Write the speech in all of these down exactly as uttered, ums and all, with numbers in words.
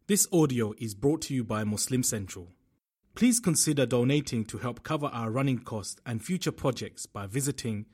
This audio is brought to you by Muslim Central. Please consider donating to help cover our running costs and future projects by visiting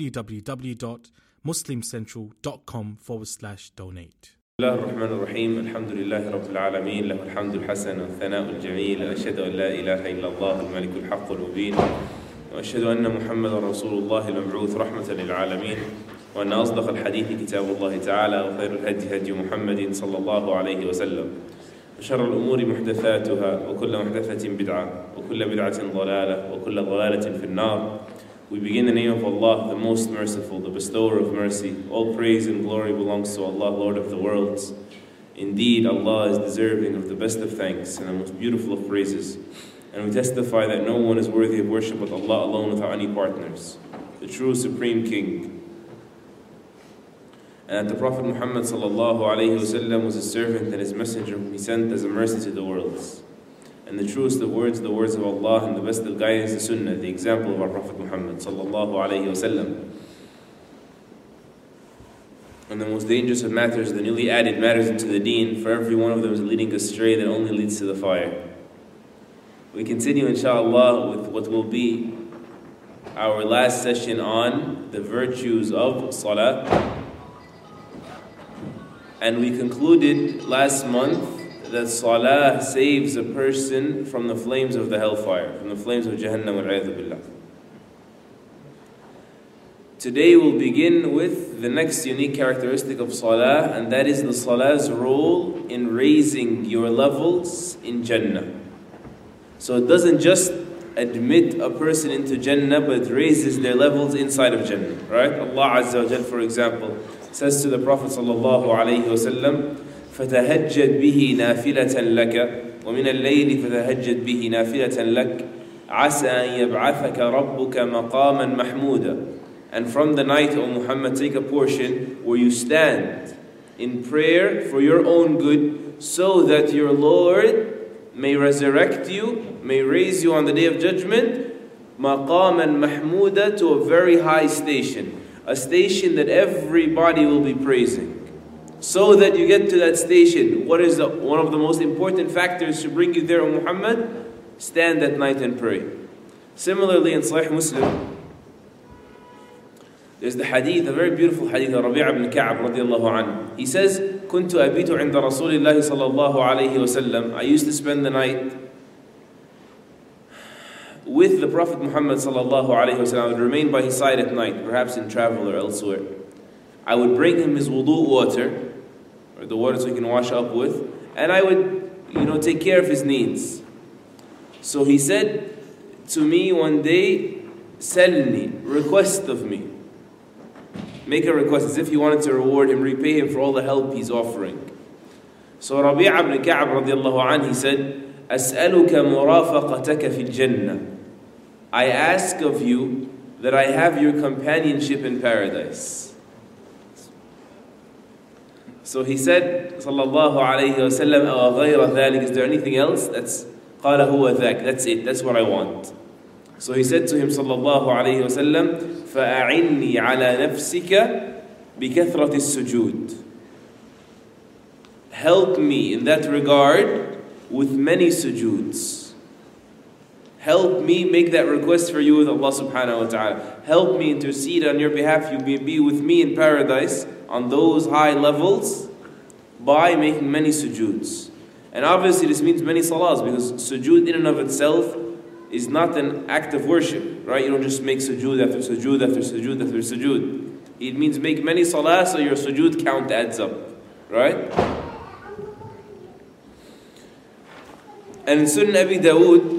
www.muslimcentral.com forward slash donate. بسم الله الرحمن الرحيم الحمد لله رب العالمين له الحمد الحسن والثناء الجميل أشهد أن لا إله إلا الله الملك الحق المبين وأشهد أن محمدا رسول الله المبعوث رحمة للعالمين وأن أصدق الحديث كتاب الله تعالى وخير الهدي هدي محمد صلى الله عليه وسلم وشر الأمور محدثاتها وكل محدثة بدعة وكل بدعة ضلالة وكل ضلالة في النار. We begin in the name of Allah, the most merciful, the bestower of mercy. All praise and glory belongs to Allah, Lord of the worlds. Indeed, Allah is deserving of the best of thanks and the most beautiful of praises. And we testify that no one is worthy of worship but Allah alone without any partners, the true Supreme King. And that the Prophet Muhammad sallallahu alayhi wasallam was his servant and his messenger whom he sent as a mercy to the worlds. And the truest of words, the words of Allah, and the best of guidance, the Sunnah, the example of our Prophet Muhammad sallallahu alayhi wasallam. And the most dangerous of matters, the newly added matters into the deen, for every one of them is leading astray that only leads to the fire. We continue inshallah with what will be our last session on the virtues of salah. And we concluded last month that salah saves a person from the flames of the hellfire, from the flames of Jahannam wal-'iyadhu billah. Today we'll begin with the next unique characteristic of salah, and that is the salah's role in raising your levels in Jannah. So it doesn't just admit a person into Jannah, but it raises their levels inside of Jannah, right? Allah Azza wa Jal, for example, says to the Prophet sallallahu alayhi wa sallam, فَتَهَجَّدْ بِهِ نَافِلَةً لَكَ وَمِنَ اللَّيْلِ فَتَهَجَّدْ بِهِ نَافِلَةً لَكَ عَسَىٰ أَن يَبْعَثَكَ رَبُّكَ مَقَامًا مَحْمُودًا. And from the night, O Muhammad, take a portion where you stand in prayer for your own good, so that your Lord may resurrect you, may raise you on the Day of Judgment, مَقَامًا مَحْمُودًا, to a very high station, a station that everybody will be praising. So that you get to that station, what is the, one of the most important factors to bring you there, O Muhammad? Stand at night and pray. Similarly, in Sahih Muslim, there's the hadith, a very beautiful hadith of Rabi' ibn Ka'b radiallahu anhu. He says, كنت أبيت عند رسول الله صلى الله عليه وسلم. I used to spend the night with the Prophet Muhammad sallallahu alayhi wa sallam. I would remain by his side at night, perhaps in travel or elsewhere. I would bring him his wudu water, or the water so he can wash up with, and I would, you know, take care of his needs. So he said to me one day, Salni, request of me. Make a request, as if he wanted to reward him, repay him for all the help he's offering. So Rabi' ibn Ka'b radiallahu anhu, he said, أسألك مرافقتك في الجنة. I ask of you that I have your companionship in paradise. So he said, sallallahu alayhi wa sallam, أو غير ذلك, is there anything else? That's قال هو ذاك, that's it, that's what I want. So he said to him, sallallahu alayhi wa sallam, فأعني على نفسك بكثرة السجود. Help me in that regard with many sujuds. Help me make that request for you with Allah subhanahu wa ta'ala. Help me intercede on your behalf. You may be with me in paradise on those high levels by making many sujuds. And obviously this means many salahs, because sujood in and of itself is not an act of worship, right? You don't just make sujood after sujood after sujood after sujood. It means make many salahs so your sujood count adds up, right? And in Sunan Abi Dawood,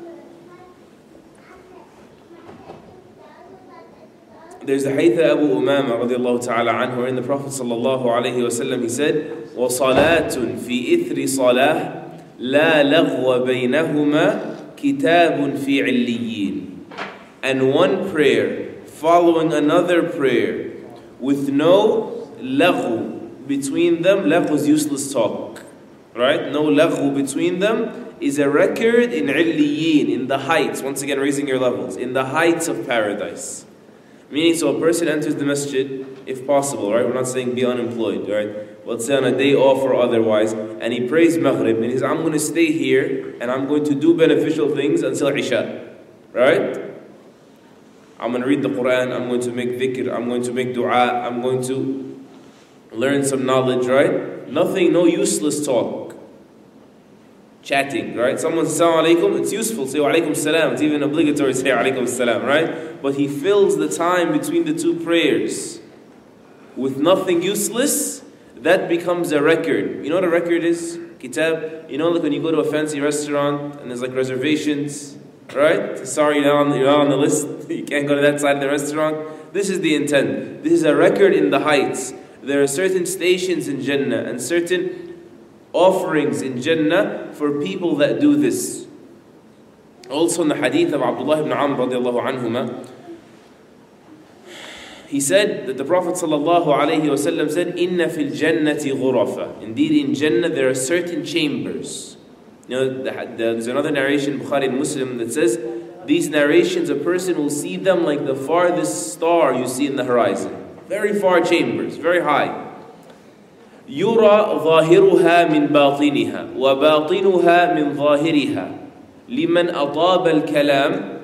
there's the hadith of Abu Umama radiallahu ta'ala anhu, wherein the Prophet sallallahu alayhi wa sallam, he said, وَصَلَاتٌ فِي إِثْرِ صَلَاةٍ لَا لَغْوَ بَيْنَهُمَا كِتَابٌ فِي عِلِّيِّينَ. And one prayer following another prayer with no laghu between them. Laghu is useless talk, right? No laghu between them is a record in illiyin, in the heights, once again raising your levels, in the heights of paradise. Meaning, so a person enters the masjid, if possible, right? We're not saying be unemployed, right? let's say on a day off or otherwise, and he prays Maghrib, and he says, I'm going to stay here, and I'm going to do beneficial things until Isha, right? I'm going to read the Quran, I'm going to make dhikr, I'm going to make dua, I'm going to learn some knowledge, right? Nothing, no useless talk. Chatting, right? Someone says, Assalamu alaikum, it's useful, say wa alaikum salam. It's even obligatory to say wa alaikum salam, right? But he fills the time between the two prayers with nothing useless. That becomes a record. You know what a record is? Kitab. You know, like when you go to a fancy restaurant and there's like reservations, right? Sorry, you're not on the, you're not on the list. You can't go to that side of the restaurant. This is the intent. This is a record in the heights. There are certain stations in Jannah and certain offerings in Jannah for people that do this. Also in the hadith of Abdullah ibn Amr radiallahu anhuma, he said that the Prophet ﷺ said, Inna fil jannati ghurafa. Indeed, in Jannah there are certain chambers. You know, the, the, there's another narration, Bukhari and Muslim, that says, these narrations, a person will see them like the farthest star you see in the horizon. Very far chambers, very high. Yura ظاهرها من باطنها وباطنها من ظاهرها لمن أطاب الكلام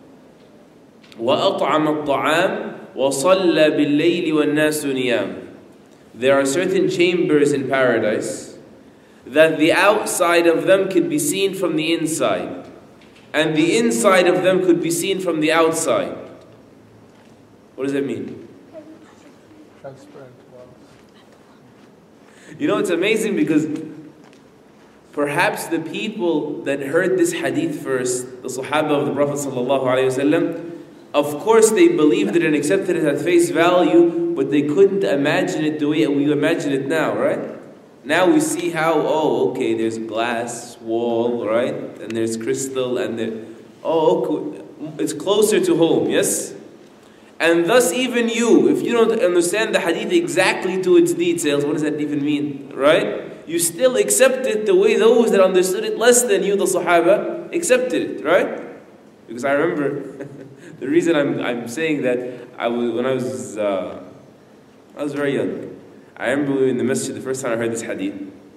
وأطعم الطعام وَصَلَّى بِاللَّيْلِ وَالنَّاسُ نِيَامٌ. There are certain chambers in paradise that the outside of them could be seen from the inside, and the inside of them could be seen from the outside. What does that mean? Transparent. You know, it's amazing because perhaps the people that heard this hadith first, the Sahaba of the Prophet ﷺ, of course they believed it and accepted it at face value, but they couldn't imagine it the way we imagine it now, right? Now we see how, oh, okay, there's glass wall, right? And there's crystal, and there, oh, okay, it's closer to home, yes? And thus even you, if you don't understand the hadith exactly to its details, what does that even mean, right? You still accept it the way those that understood it less than you, the Sahaba, accepted it, right? Because I remember, the reason I'm I'm saying that, I was, when I was, uh, I was very young. I remember we were in the masjid the first time I heard this hadith.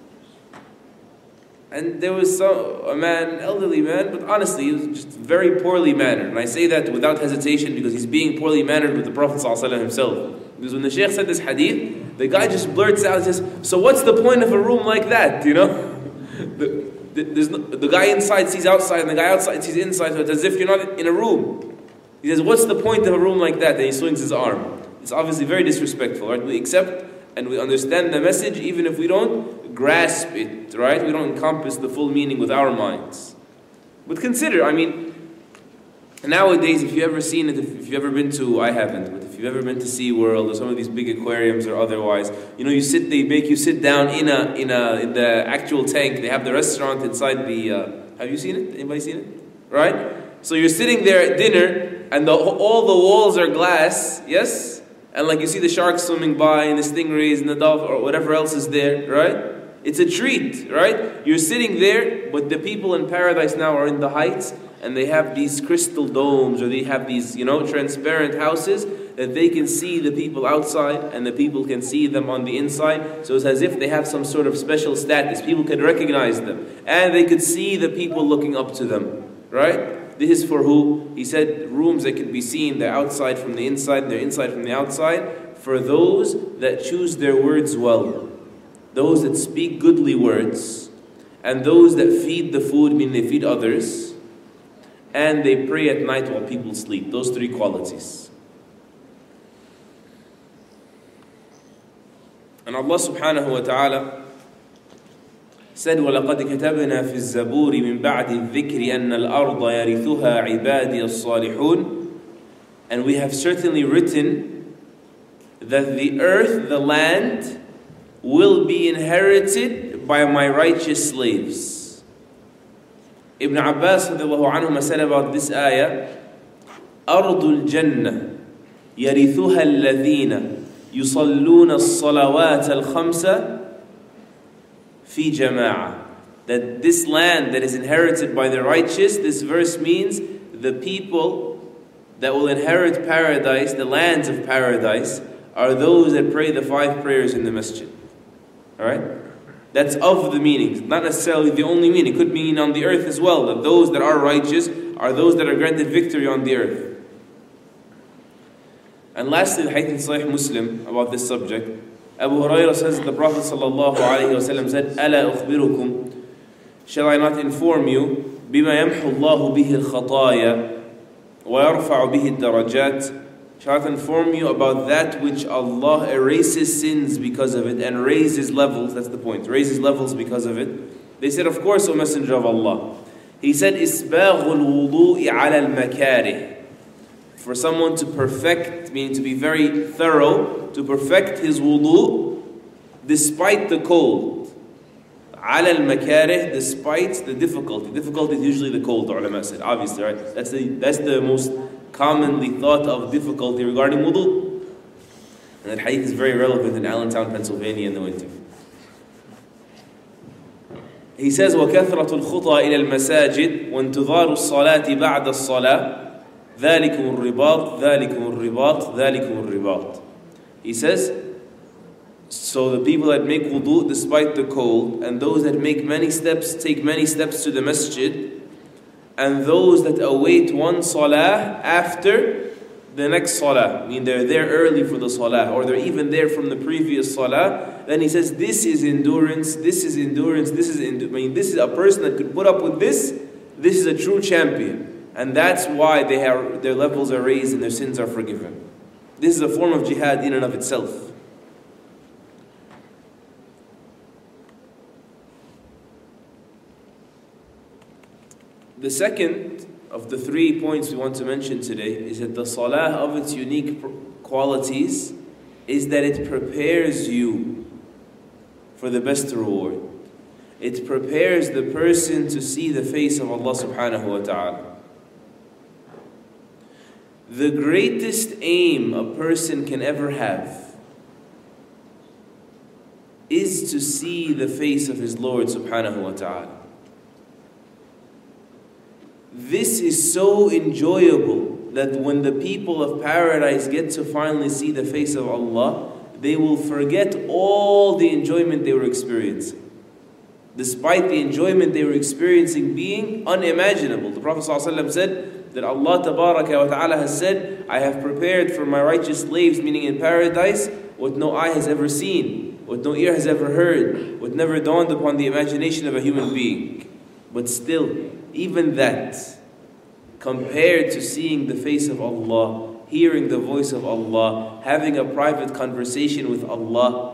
And there was some, a man, elderly man, but honestly, he was just very poorly mannered. And I say that without hesitation because he's being poorly mannered with the Prophet ﷺ himself. Because when the Shaykh said this hadith, the guy just blurts out and says, so what's the point of a room like that, you know? the, the, there's no, the guy inside sees outside and the guy outside sees inside, so it's as if you're not in a room. He says, what's the point of a room like that? And he swings his arm. It's obviously very disrespectful, right? We accept and we understand the message even if we don't grasp it, right? We don't encompass the full meaning with our minds. But consider, I mean, nowadays, if you've ever seen it, if you've ever been to, I haven't, but if you've ever been to SeaWorld or some of these big aquariums or otherwise, you know, you sit, they make you sit down in a, in a, in the actual tank. They have the restaurant inside the, uh, have you seen it? Anybody seen it? Right? So you're sitting there at dinner and the, all the walls are glass, yes? And like you see the sharks swimming by and the stingrays and the dove or whatever else is there, right? It's a treat, right? You're sitting there, but the people in paradise now are in the heights and they have these crystal domes or they have these, you know, transparent houses that they can see the people outside and the people can see them on the inside. So it's as if they have some sort of special status. People can recognize them and they could see the people looking up to them, right? This is for who? He said rooms that can be seen, they're outside from the inside, they're inside from the outside, for those that choose their words well, those that speak goodly words, and those that feed the food, meaning they feed others, and they pray at night while people sleep. Those three qualities. And Allah subhanahu wa ta'ala said, وَلَقَدْ كَتَبْنَا فِي الزَّبُورِ مِنْ بَعْدِ الذِّكْرِ أَنَّ الْأَرْضَ يَرِثُهَا عِبَادِيَ الصَّالِحُونَ. And we have certainly written that the earth, the land, will be inherited by my righteous slaves. Ibn Abbas radiallahu anhuma said about this ayah, أَرْضُ الْجَنَّةِ يَرِثُهَا الَّذِينَ يُصَلُّونَ الصَّلَوَاتَ الْخَمْسَ fi jama'ah. That this land that is inherited by the righteous, this verse means the people that will inherit paradise, the lands of paradise, are those that pray the five prayers in the masjid. Alright? That's of the meaning, not necessarily the only meaning. It could mean on the earth as well, that those that are righteous are those that are granted victory on the earth. And lastly, the hadith in Sahih Muslim about this subject, Abu Hurairah says, the Prophet sallallahu alayhi wa sallam said, أَلَا أُخْبِرُكُمْ, shall I not inform you, بِمَا يَمْحُ اللَّهُ بِهِ الْخَطَايَا وَيَرْفَعُ بِهِ الدَّرَجَاتِ, shall I inform you about that which Allah erases sins because of it and raises levels, that's the point, raises levels because of it. They said, of course, O Messenger of Allah. He said, إِسْبَاغُ الْوُضُوءِ عَلَى الْمَكَارِهِ, for someone to perfect, meaning to be very thorough, to perfect his wudu despite the cold. عَلَى الْمَكَارِهِ, despite the difficulty. Difficulty is usually the cold, the ulama said, obviously, right? That's the, that's the most commonly thought of difficulty regarding wudu. And that hadith is very relevant in Allentown, Pennsylvania in the winter. He says, وَكَثْرَةُ الْخُطَى إِلَى الْمَسَاجِدِ وَانْتِظَارُ الصَّلَاةِ بَعْدَ الصَّلَاةِ ذَلِكُمُ الرِّبَاطِ ذَلِكُمُ الرِّبَاطِ ذَلِكُمُ الرِّبَاطِ. He says, so the people that make wudu despite the cold, and those that make many steps, take many steps to the masjid, and those that await one salah after the next salah, I mean they're there early for the salah, or they're even there from the previous salah, then he says, this is endurance, this is endurance, this is, endu- I mean, this is a person that could put up with this, this is a true champion. And that's why they have, their levels are raised and their sins are forgiven. This is a form of jihad in and of itself. The second of the three points we want to mention today is that the salah of its unique qualities is that it prepares you for the best reward. It prepares the person to see the face of Allah subhanahu wa ta'ala. The greatest aim a person can ever have is to see the face of his Lord subhanahu wa ta'ala. This is so enjoyable that when the people of paradise get to finally see the face of Allah, they will forget all the enjoyment they were experiencing. Despite the enjoyment they were experiencing being unimaginable. The Prophet ﷺ said that Allah Tabaraka wa Ta'ala has said, I have prepared for my righteous slaves, meaning in paradise, what no eye has ever seen, what no ear has ever heard, what never dawned upon the imagination of a human being. But still, even that, compared to seeing the face of Allah, hearing the voice of Allah, having a private conversation with Allah,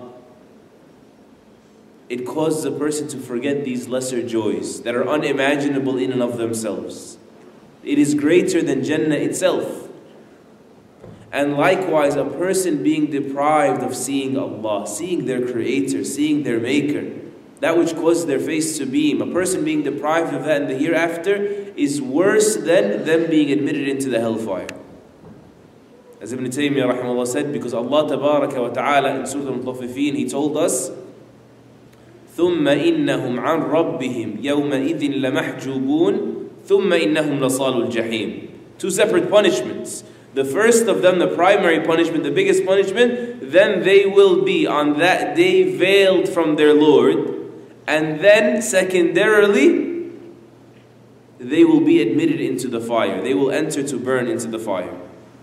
it causes a person to forget these lesser joys that are unimaginable in and of themselves. It is greater than Jannah itself. And likewise, a person being deprived of seeing Allah, seeing their Creator, seeing their Maker, that which causes their face to beam, a person being deprived of that in the hereafter is worse than them being admitted into the hellfire. As Ibn Taymiyyah rahimahullah said, because Allah Tabaraka wa Ta'ala in Surah Al-Mutaffifin, He told us, ثُمَّ إِنَّهُمْ عَنْ رَبِّهِمْ يَوْمَئِذٍ لَمَحْجُوبُونَ ثُمَّ إِنَّهُمْ لَصَالُ الْجَحِيمِ. Two separate punishments. The first of them, the primary punishment, the biggest punishment, then they will be on that day veiled from their Lord. And then secondarily, they will be admitted into the fire. They will enter to burn into the fire.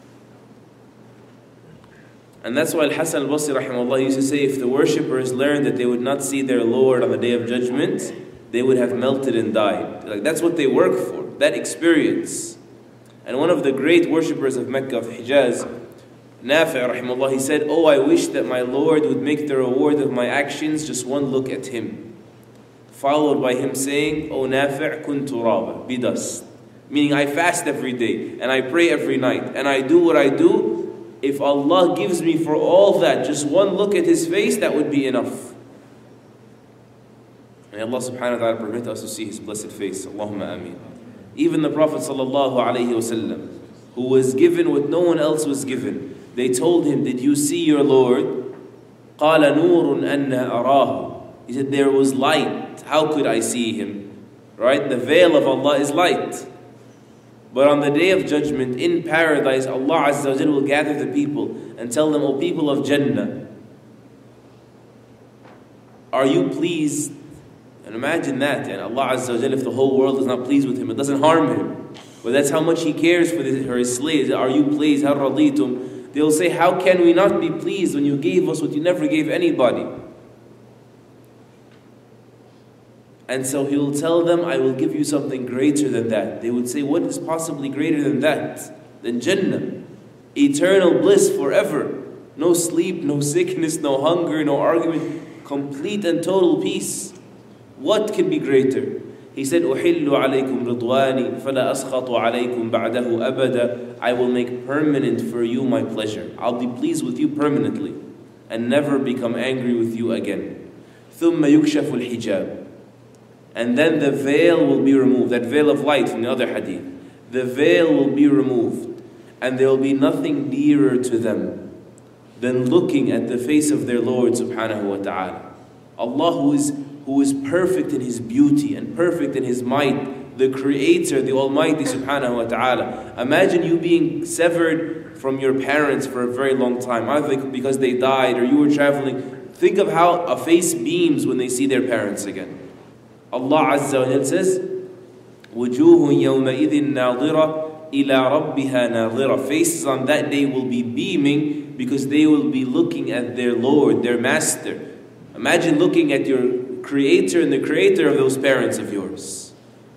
And that's why Al-Hasan al-Basri rahimahullah used to say, if the worshippers learned that they would not see their Lord on the Day of Judgment, they would have melted and died. Like, that's what they work for, that experience. And one of the great worshippers of Mecca, of Hijaz, Nafi' rahimahullah, he said, oh, I wish that my Lord would make the reward of my actions just one look at Him. Followed by him saying, oh Nafi' kun turaba, be dust. Meaning I fast every day, and I pray every night, and I do what I do. If Allah gives me for all that, just one look at His face, that would be enough. May Allah subhanahu wa ta'ala permit us to see His blessed face. Allahumma ameen. Even the Prophet sallallahu alayhi wasallam, who was given what no one else was given, they told him, did you see your Lord? قَالَ نُورٌ أَنَّا أَرَاهُ. He said, there was light. How could I see Him? Right? The veil of Allah is light. But on the Day of Judgment, in paradise, Allah Azza wa Jalla will gather the people and tell them, O people of Jannah, Are you pleased? And imagine that, and Allah Azza wa Jalla, if the whole world is not pleased with him, it doesn't harm him. But that's how much he cares for, the, for his slaves. Are you pleased? Hal raditum? They'll say, how can we not be pleased when you gave us what you never gave anybody? And so he will tell them, I will give you something greater than that. They would say, what is possibly greater than that? Than Jannah. Eternal bliss forever. No sleep, no sickness, no hunger, no argument. Complete and total peace. What can be greater? He said, أُحِلُّ عَلَيْكُمْ رِضْوَانِي فَلَا أَسْخَطُ عَلَيْكُمْ بَعْدَهُ أَبَدًا. I will make permanent for you my pleasure. I'll be pleased with you permanently and never become angry with you again. ثُمَّ يُكْشَفُ الْحِجَابِ. And then the veil will be removed. That veil of light from the other hadith. The veil will be removed. And there will be nothing dearer to them than looking at the face of their Lord subhanahu wa ta'ala. Allah who is, who is perfect in His beauty and perfect in His might. The Creator, the Almighty subhanahu wa ta'ala. Imagine you being severed from your parents for a very long time. Either because they died or you were traveling. Think of how a face beams when they see their parents again. Allah Azza wa Jalla says, وَجُوهٌ يَوْمَئِذٍ نَاظِرَةٌ إِلَىٰ رَبِّهَا نَاظِرَةٌ. Faces on that day will be beaming because they will be looking at their Lord, their Master. Imagine looking at your Creator and the Creator of those parents of yours.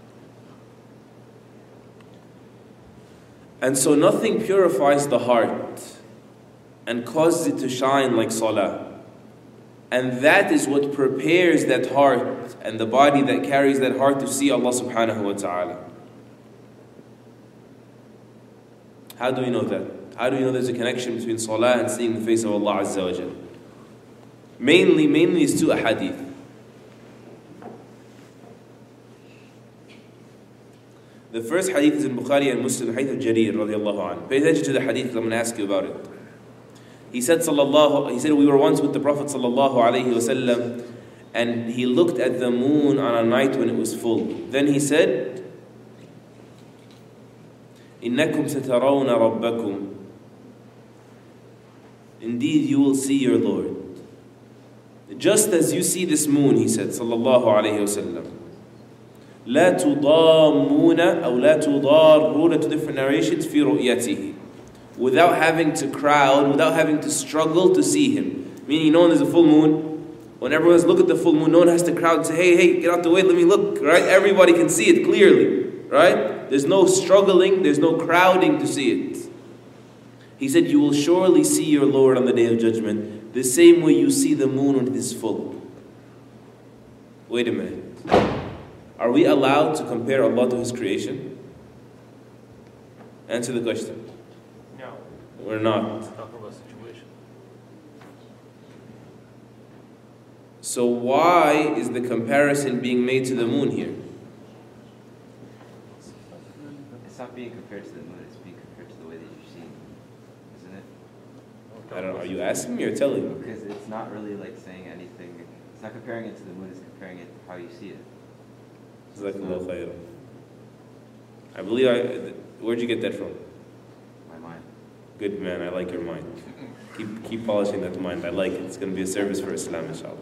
And so nothing purifies the heart and causes it to shine like salah. And that is what prepares that heart and the body that carries that heart to see Allah subhanahu wa ta'ala. How do we know that? How do we know there's a connection between salah and seeing the face of Allah Azza wa Jalla? Mainly, mainly is two ahadith. The first hadith is in Bukhari and Muslim, hadith of Jarir radiallahu anhu. Pay attention to the hadith, I'm going to ask you about it. He said, sallallahu, he said, we were once with the Prophet sallallahu alayhi wasallam, and he looked at the moon on a night when it was full. Then he said, إِنَّكُمْ سَتَرَوْنَ رَبَّكُمْ. Indeed, you will see your Lord. Just as you see this moon, he said, sallallahu alayhi wasallam. لا تضامون أو لا تضارون, two different narrations, في رؤيته. Without having to crowd, without having to struggle to see him. Meaning, you know when there's a full moon, when everyone's look at the full moon, no one has to crowd and say, hey, hey, get out the way, let me look, right? Everybody can see it clearly, right? There's no struggling, there's no crowding to see it. He said, you will surely see your Lord on the Day of Judgment, the same way you see the moon when it is full. Wait a minute. Are we allowed to compare Allah to His creation? Answer the question. We're not. So why is the comparison being made to the moon here? It's not being compared to the moon, it's being compared to the way that you see it, isn't it? I don't know, are you asking me or telling me? Because it's not really like saying anything, it's not comparing it to the moon, it's comparing it to how you see it. Jazakallah khairan. I believe I, where'd you get that from? My mind. Good man, I like your mind. Keep keep polishing that mind. I like it. It's going to be a service for Islam, inshallah.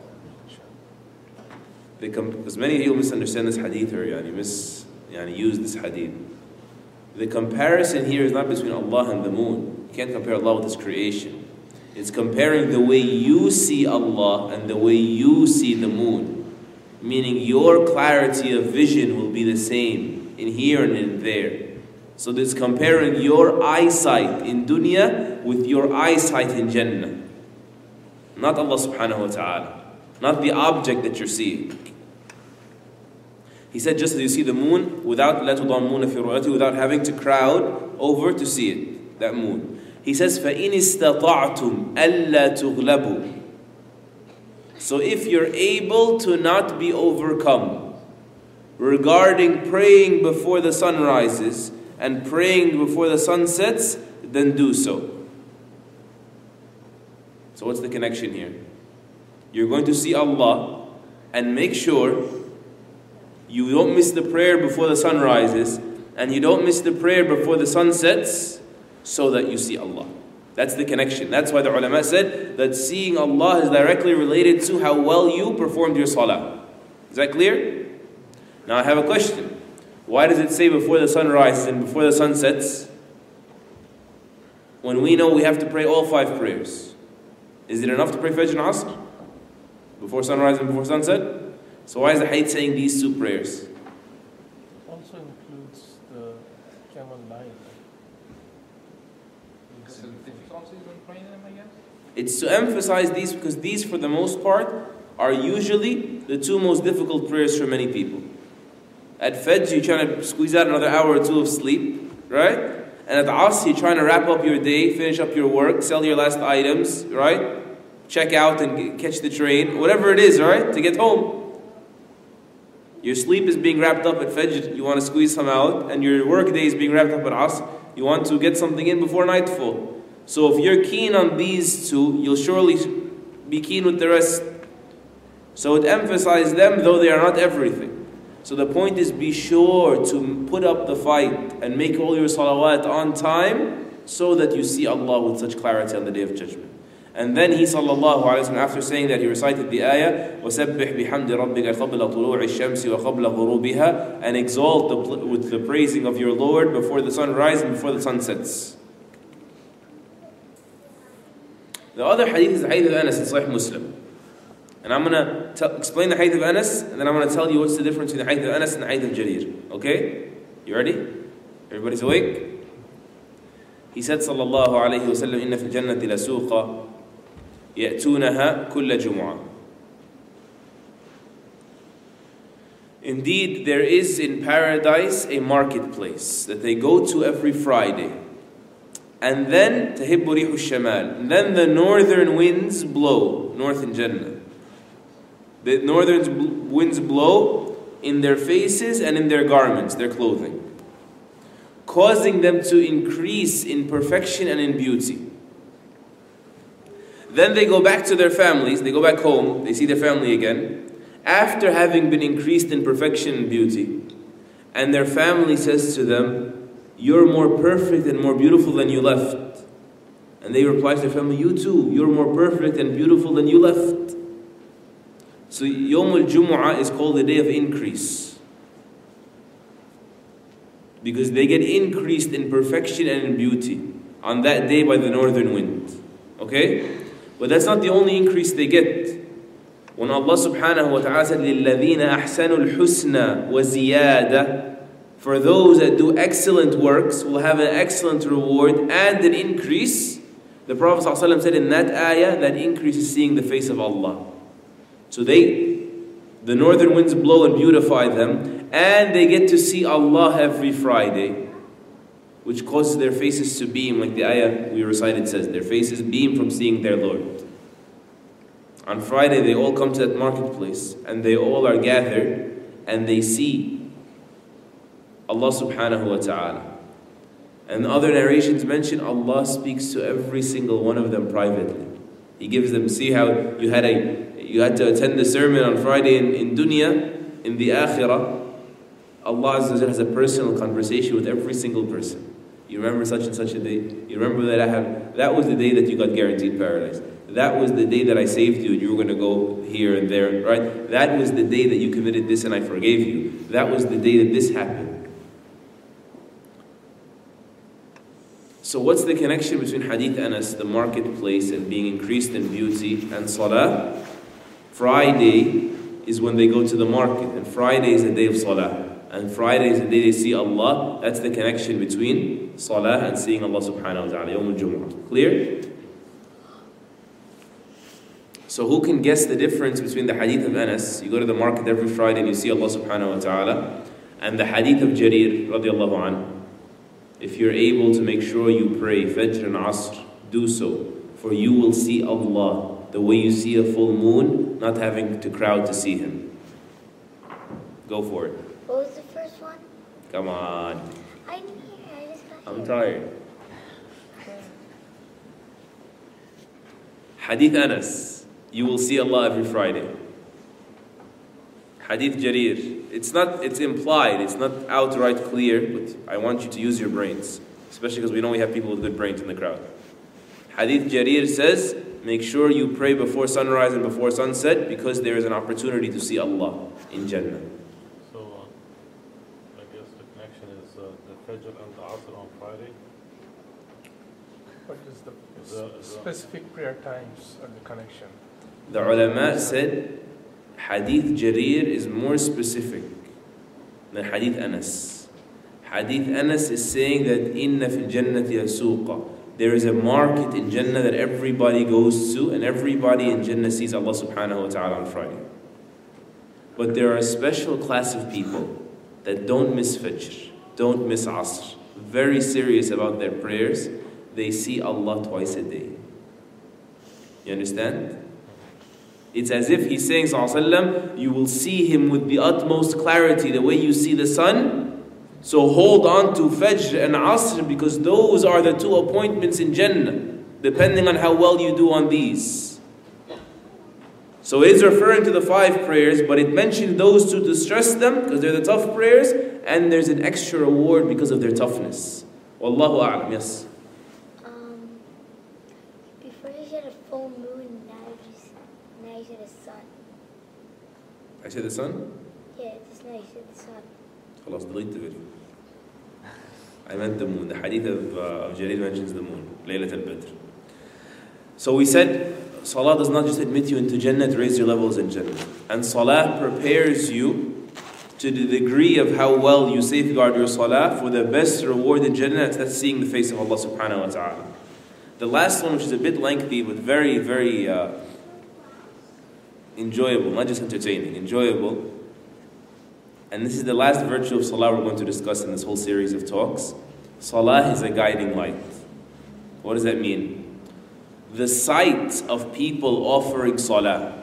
Because many of you misunderstand this hadith or yani, mis, yani, use this hadith. The comparison here is not between Allah and the moon. You can't compare Allah with His creation. It's comparing the way you see Allah and the way you see the moon. Meaning your clarity of vision will be the same in here and in there. So this comparing your eyesight in dunya with your eyesight in Jannah. Not Allah subhanahu wa ta'ala. Not the object that you're seeing. He said just as you see the moon without لَا تُضَامُّونَ فِي رُؤْيَتِهِ, without having to crowd over to see it, that moon. He says فَإِنِ اسْتَطَعْتُمْ أَلَّا تُغْلَبُوا. So if you're able to not be overcome regarding praying before the sun rises and praying before the sun sets, then do so. So what's the connection here? You're going to see Allah and make sure you don't miss the prayer before the sun rises and you don't miss the prayer before the sun sets so that you see Allah. That's the connection. That's why the ulama said that seeing Allah is directly related to how well you performed your salah. Is that clear? Now I have a question. Why does it say before the sun rises and before the sun sets? When we know we have to pray all five prayers. Is it enough to pray Fajr and Asr? Before sunrise and before sunset? So why is the hadith saying these two prayers? Also includes the camel line. Because of the difficulties when praying them, I guess? It's to emphasize these because these, for the most part, are usually the two most difficult prayers for many people. At Fajr, you're trying to squeeze out another hour or two of sleep, right? And at Asr, you're trying to wrap up your day, finish up your work, sell your last items, right? Check out and get, catch the train, whatever it is, right? To get home. Your sleep is being wrapped up at Fajr, you want to squeeze some out, and your work day is being wrapped up at Asr, you want to get something in before nightfall. So if you're keen on these two, you'll surely be keen with the rest. So it emphasizes them, though they are not everything. So the point is, be sure to put up the fight and make all your salawat on time so that you see Allah with such clarity on the Day of Judgment. And then he sallallahu alayhi wa sallam, after saying that, he recited the ayah, وَسَبِّحْ بِحَمْدِ رَبِّكَ قَبْلَ طُلُوعِ الشَّمْسِ وَقَبْلَ غُرُوبِهَا, and exalt the, with the praising of your Lord before the sun rises and before the sun sets. The other hadith is the hadith of Anas in Sahih Muslim. And I'm going to explain the hadith of Anas, and then I'm going to tell you what's the difference between the hadith of Anas and the hadith of Jarir. Okay? You ready? Everybody's awake? He said, sallallahu alayhi wa sallam, إِنَّ فِي الْجَنَّةِ لَسُوقًا يَأْتُونَهَا كُلَّ جُمُعَةٍ. Indeed, there is in paradise a marketplace that they go to every Friday. And then, تَهِبُّ رِيحُ الشَّمَالِ, and then the northern winds blow, north in Jannah. The northern winds blow in their faces and in their garments, their clothing, causing them to increase in perfection and in beauty. Then they go back to their families, they go back home, they see their family again, after having been increased in perfection and beauty. And their family says to them, "You're more perfect and more beautiful than you left." And they reply to their family, "You too, you're more perfect and beautiful than you left." So Yawm al-Jumu'ah is called the day of increase, because they get increased in perfection and in beauty on that day by the northern wind. Okay? But that's not the only increase they get. When Allah subhanahu wa ta'ala said, لِلَّذِينَ أَحْسَنُوا الْحُسْنَى وَزِيَادَةً, for those that do excellent works will have an excellent reward and an increase. The Prophet ﷺ said in that ayah, that increase is seeing the face of Allah. So they, the northern winds blow and beautify them, and they get to see Allah every Friday, which causes their faces to beam, like the ayah we recited says, their faces beam from seeing their Lord. On Friday they all come to that marketplace, and they all are gathered, and they see Allah subhanahu wa ta'ala. And other narrations mention Allah speaks to every single one of them privately. He gives them, see how you had a you had to attend the sermon on Friday in, in dunya, in the akhirah, Allah Azza wa Jalla has a personal conversation with every single person. You remember such and such a day? You remember that I have, that was the day that you got guaranteed paradise. That was the day that I saved you and you were going to go here and there, right? That was the day that you committed this and I forgave you. That was the day that this happened. So what's the connection between Hadith Anas, the marketplace, and being increased in beauty, and Salah? Friday is when they go to the market, and Friday is the day of Salah. And Friday is the day they see Allah. That's the connection between Salah and seeing Allah subhanahu wa ta'ala, Yawm al-Jumu'ah. Clear? So who can guess the difference between the Hadith of Anas, you go to the market every Friday and you see Allah subhanahu wa ta'ala, and the Hadith of Jarir radiallahu anhu? If you're able to make sure you pray Fajr and Asr, do so, for you will see Allah the way you see a full moon, not having to crowd to see Him. Go for it. What was the first one? Come on. I didn't hear. I just got I'm here. tired. Hadith Anas, you will see Allah every Friday. Hadith Jarir, it's not, it's implied, it's not outright clear, but I want you to use your brains, especially because we know we have people with good brains in the crowd. Hadith Jarir says, make sure you pray before sunrise and before sunset because there is an opportunity to see Allah in Jannah. So, uh, I guess the connection is uh, the Fajr and the Asr on Friday. What is the Is that- is that- specific prayer times or the connection? The ulama said Hadith Jarir is more specific than Hadith Anas. Hadith Anas is saying that inna fil jannati asuqa. There is a market in Jannah that everybody goes to, and everybody in Jannah sees Allah subhanahu wa ta'ala on Friday. But there are a special class of people that don't miss Fajr, don't miss Asr, very serious about their prayers. They see Allah twice a day. You understand? It's as if he's saying, sallallahu alaihi wasallam, you will see him with the utmost clarity, the way you see the sun. So hold on to Fajr and Asr because those are the two appointments in Jannah, depending on how well you do on these. So it is referring to the five prayers, but it mentioned those two to stress them because they're the tough prayers, and there's an extra reward because of their toughness. Wallahu a'lam, yes. Um, before you said a full moon, now you just now you said a sun. I said the sun? Yeah, just now you said the sun. خلاص, delete the video. I meant the moon. The hadith of, uh, of Jarir mentions the moon, Laylat al-Badr. So we said, Salah does not just admit you into Jannah, it raises your levels in Jannah. And Salah prepares you to the degree of how well you safeguard your Salah for the best reward in Jannah, that's seeing the face of Allah subhanahu wa ta'ala. The last one, which is a bit lengthy, but very, very uh, enjoyable, not just entertaining, enjoyable. And this is the last virtue of Salah we're going to discuss in this whole series of talks. Salah is a guiding light. What does that mean? The sight of people offering Salah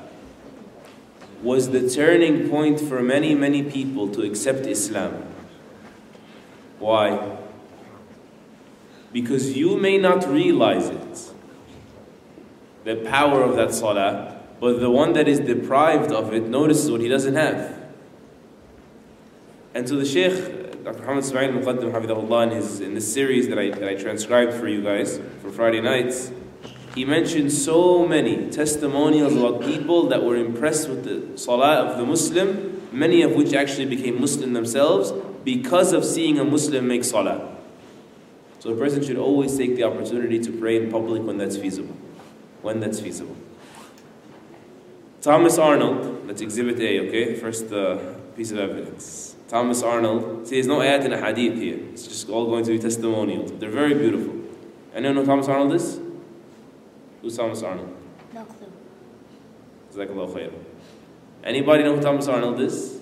was the turning point for many, many people to accept Islam. Why? Because you may not realize it, the power of that Salah, but the one that is deprived of it notices what he doesn't have. And so the Shaykh, Doctor Muhammad Ismail Muqaddam Hafidahullah, in, his, in this series that I, that I transcribed for you guys for Friday nights, he mentioned so many testimonials about people that were impressed with the Salah of the Muslim, many of which actually became Muslim themselves because of seeing a Muslim make Salah. So a person should always take the opportunity to pray in public when that's feasible. When that's feasible. Thomas Arnold, that's Exhibit A, okay? First uh, piece of evidence. Thomas Arnold, see, there's no ayat and a hadith here. It's just all going to be testimonials. They're very beautiful. Anyone know who Thomas Arnold is? Who's Thomas Arnold? No clue. Jazakallahu khair. Anybody know who Thomas Arnold is?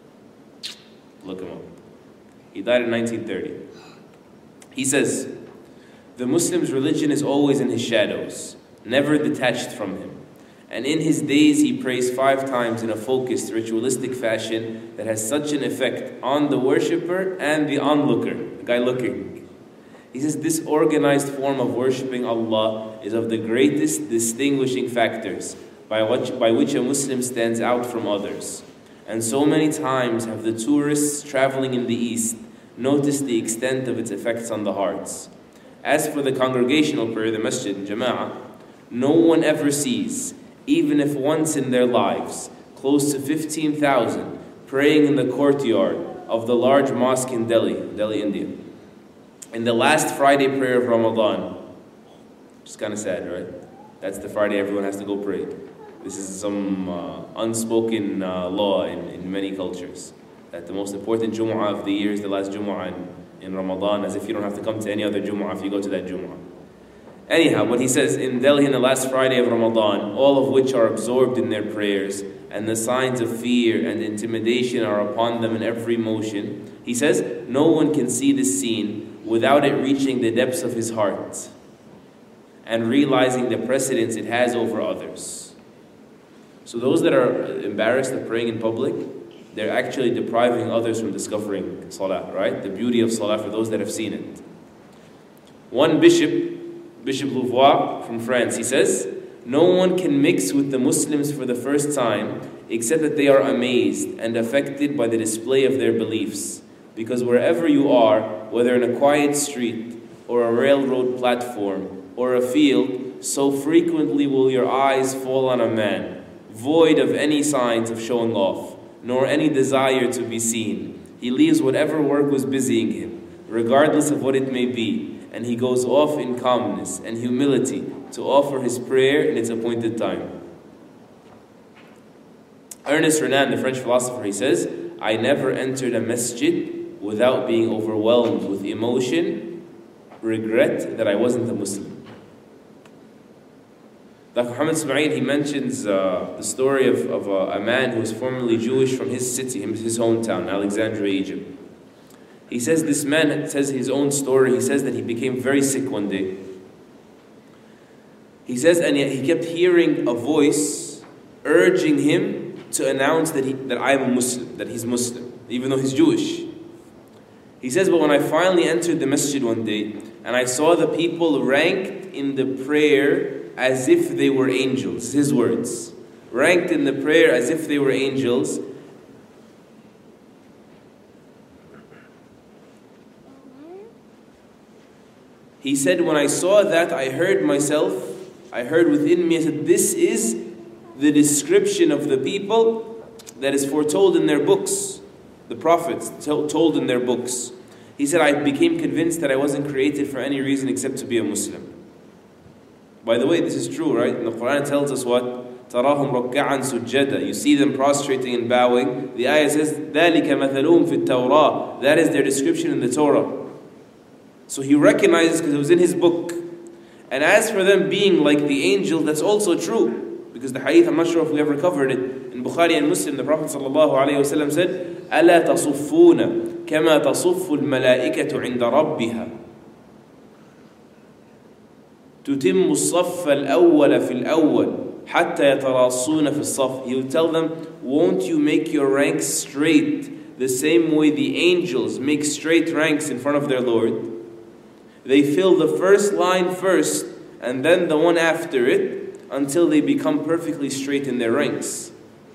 Look him up. He died in nineteen thirty. He says, the Muslim's religion is always in his shadows, never detached from him. And in his days he prays five times in a focused, ritualistic fashion that has such an effect on the worshipper and the onlooker, the guy looking. He says this organized form of worshipping Allah is of the greatest distinguishing factors by which, by which a Muslim stands out from others. And so many times have the tourists traveling in the East noticed the extent of its effects on the hearts. As for the congregational prayer, the masjid, jama'ah, no one ever sees, even if once in their lives, close to fifteen thousand praying in the courtyard of the large mosque in Delhi, Delhi, India. In the last Friday prayer of Ramadan, which is kind of sad, right? That's the Friday everyone has to go pray. This is some uh, unspoken uh, law in, in many cultures, that the most important Jumu'ah of the year is the last Jumu'ah in, in Ramadan, as if you don't have to come to any other Jumu'ah if you go to that Jumu'ah. Anyhow, what he says, in Delhi in the last Friday of Ramadan, all of which are absorbed in their prayers, and the signs of fear and intimidation are upon them in every motion, he says, no one can see this scene without it reaching the depths of his heart and realizing the precedence it has over others. So those that are embarrassed of praying in public, they're actually depriving others from discovering Salah, right? The beauty of Salah for those that have seen it. One bishop, Bishop Louvois from France, he says, no one can mix with the Muslims for the first time except that they are amazed and affected by the display of their beliefs. Because wherever you are, whether in a quiet street or a railroad platform, or a field, so frequently will your eyes fall on a man, void of any signs of showing off, nor any desire to be seen. He leaves whatever work was busying him, regardless of what it may be, and he goes off in calmness and humility to offer his prayer in its appointed time. Ernest Renan, the French philosopher, he says, I never entered a masjid without being overwhelmed with emotion, regret that I wasn't a Muslim. Doctor Muhammad Ismail, he mentions uh, the story of, of uh, a man who was formerly Jewish from his city, his hometown, Alexandria, Egypt. He says this man says his own story. He says that he became very sick one day. He says, and yet he kept hearing a voice urging him to announce that he that I am a Muslim, that he's Muslim, even though he's Jewish. He says, but when I finally entered the masjid one day, and I saw the people ranked in the prayer as if they were angels, his words, ranked in the prayer as if they were angels, he said, when I saw that, I heard myself, I heard within me, I said, this is the description of the people that is foretold in their books, the prophets told in their books. He said, I became convinced that I wasn't created for any reason except to be a Muslim. By the way, this is true, right? And the Quran tells us what? تَرَاهُمْ رُكَّعًا سُجَّدًا. You see them prostrating and bowing. The ayah says, ذَلِكَ مَثَلُهُمْ فِي التَّوْرَاةِ. That is their description in the Torah. So he recognizes because it was in his book. And as for them being like the angel, that's also true. Because the hadith, I'm not sure if we ever covered it, in Bukhari and Muslim, the Prophet ﷺ said, أَلَا تَصُفُّونَ كَمَا تَصُفُّ الْمَلَائِكَةُ عِنْدَ رَبِّهَا تُتِمُّ الصَّفَّ الْأَوَّلَ فِي الْأَوَّلِ حَتَّى يَتَرَاصُونَ فِي الصَّفِّ. He will tell them, won't you make your ranks straight the same way the angels make straight ranks in front of their Lord? They fill the first line first, and then the one after it, until they become perfectly straight in their ranks.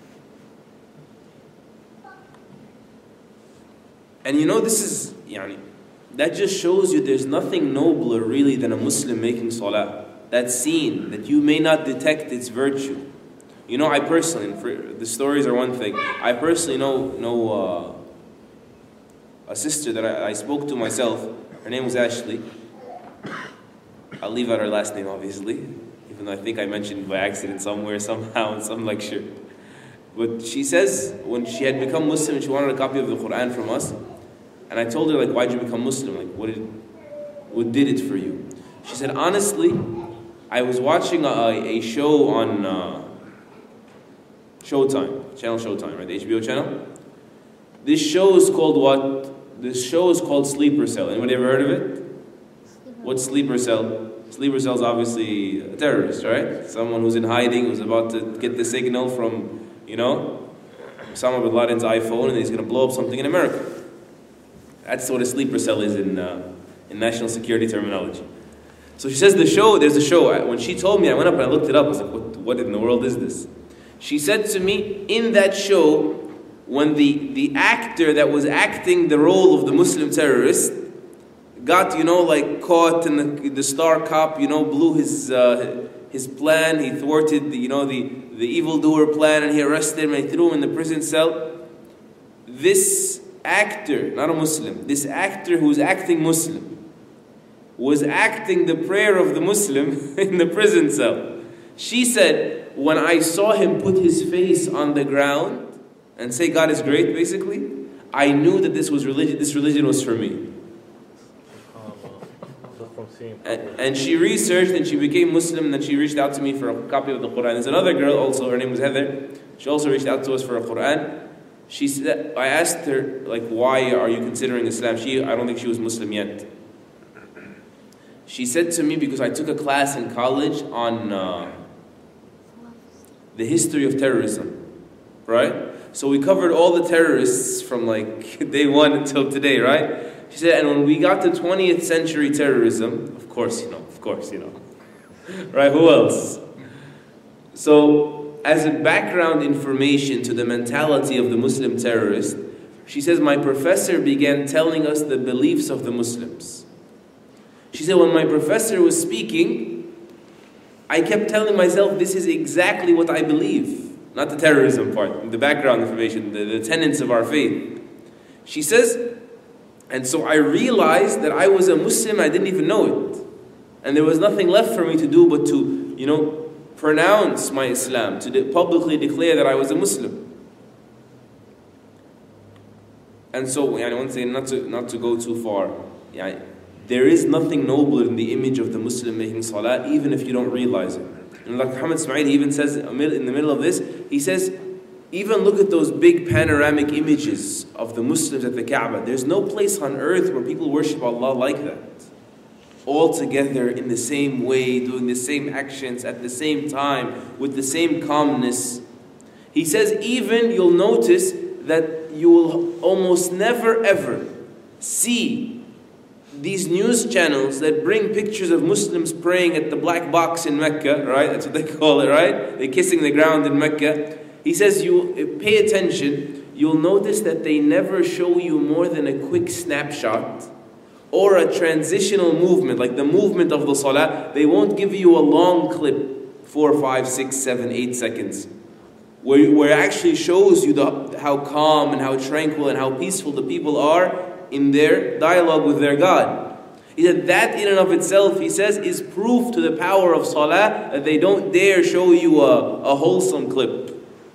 And you know, this is, yani, that just shows you there's nothing nobler really than a Muslim making salah. That's seen, that you may not detect its virtue. You know, I personally, and for, the stories are one thing, I personally know, know uh, a sister that I, I spoke to myself. Her name was Ashley. I'll leave out her last name, obviously, even though I think I mentioned by accident somewhere, somehow, in some lecture. But she says, when she had become Muslim, she wanted a copy of the Quran from us. And I told her, like, why'd you become Muslim? Like, what did, what did it for you? She said, honestly, I was watching a, a show on uh, Showtime, channel Showtime, right, the H B O channel. This show is called what? This show is called Sleeper Cell. Anybody ever heard of it? What's Sleeper Cell? Sleeper Cell is obviously a terrorist, right? Someone who's in hiding, who's about to get the signal from, you know, Osama bin Laden's iPhone, and he's going to blow up something in America. That's what a sleeper cell is in uh, in national security terminology. So she says the show, there's a show. When she told me, I went up and I looked it up. I was like, what, what in the world is this? She said to me, in that show, when the, the actor that was acting the role of the Muslim terrorist got, you know, like caught, and the, the star cop, you know, blew his uh, his plan, he thwarted, the, you know, the, the evildoer plan, and he arrested him and he threw him in the prison cell. This actor, not a Muslim, this actor who was acting Muslim, was acting the prayer of the Muslim in the prison cell. She said, when I saw him put his face on the ground and say God is great, basically, I knew that this was religion, this religion was for me. And, and she researched and she became Muslim, and then she reached out to me for a copy of the Quran. There's another girl also, her name was Heather. She also reached out to us for a Quran. She said, I asked her, like, why are you considering Islam? She, I don't think she was Muslim yet. She said to me, because I took a class in college on uh, the history of terrorism, right? So we covered all the terrorists from like day one until today, right? She said, and when we got to twentieth century terrorism, of course, you know, of course, you know, right? Who else? So, as a background information to the mentality of the Muslim terrorist, she says, my professor began telling us the beliefs of the Muslims. She said, when my professor was speaking, I kept telling myself, this is exactly what I believe. Not the terrorism part, the background information, the, the tenets of our faith. She says, and so I realized that I was a Muslim, I didn't even know it. And there was nothing left for me to do but to, you know, pronounce my Islam, to de- publicly declare that I was a Muslim. And so, I want to say, not to, not to go too far, yeah, there is nothing nobler than the image of the Muslim making salah, even if you don't realize it. And like Muhammad Ismail, he even says in the middle of this, he says, even look at those big panoramic images of the Muslims at the Kaaba. There's no place on earth where people worship Allah like that. All together in the same way, doing the same actions at the same time, with the same calmness. He says, even you'll notice that you will almost never ever see these news channels that bring pictures of Muslims praying at the black box in Mecca, right? That's what they call it, right? They're kissing the ground in Mecca. He says, you pay attention, you'll notice that they never show you more than a quick snapshot or a transitional movement, like the movement of the salah. They won't give you a long clip, four, five, six, seven, eight seconds, where, where it actually shows you the, how calm and how tranquil and how peaceful the people are in their dialogue with their God. He said that in and of itself, he says, is proof to the power of salah, that they don't dare show you a, a wholesome clip.